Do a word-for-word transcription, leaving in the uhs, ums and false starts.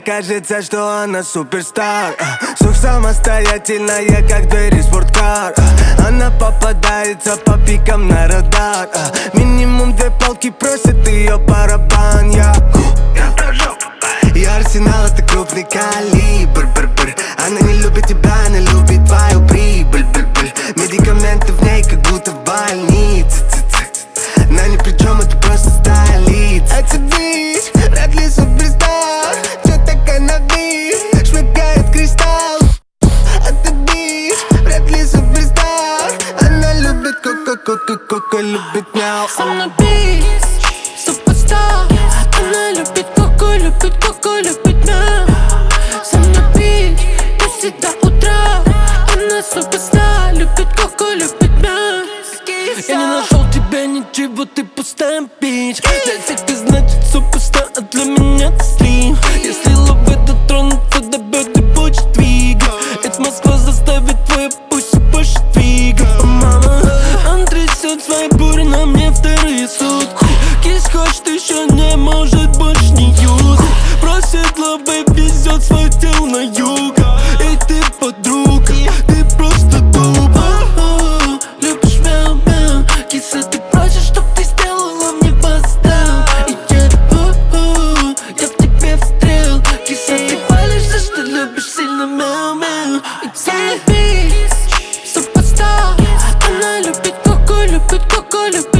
кажется, что она суперстар. Сух самостоятельная, как двери спорткар. Она попадается по пикам на радар. Минимум две палки просит ее барабан. Я Я арсенал, это крупный калибр. Она не любит тебя, она любит твою прибыль. Медикаменты в ней, как будто в больнице. Она ни при чем, это просто столица. Это бич, вряд ли суперстар. Чё такая на вид, шмыкает кристалл. Это бич, вряд ли суперстар. Она любит кока-кока-кока, любит мяу. Она бич, суперстар. Она любит коку, любит коку, любит мяу. Она бич, пусть до утра. Она суперстар, любит коку, любит мяу. Я не нашел тебя ничего, ты пустая бич. Для всех ты значит суперстар, а для меня ты слим. Если ловы дотронутся до бедра, будет двигать. Это Москва заставит твою пусть больше двигать. О, мама, он трясет свои бури на мне вторые сутки. Кис хочет еще, не может больше не юзать. Просит ловы, везет свое тело на юг. И ты подруга, ты просто дуба. Любишь мяу мяу, киса, ты просишь, чтоб ты сделала мне постел. И я, у-у, я в тебе встрел. Киса, ты палишься, что любишь сильно мяу мяу. Она бич, суперстар. Она любит коку, любит коку, любит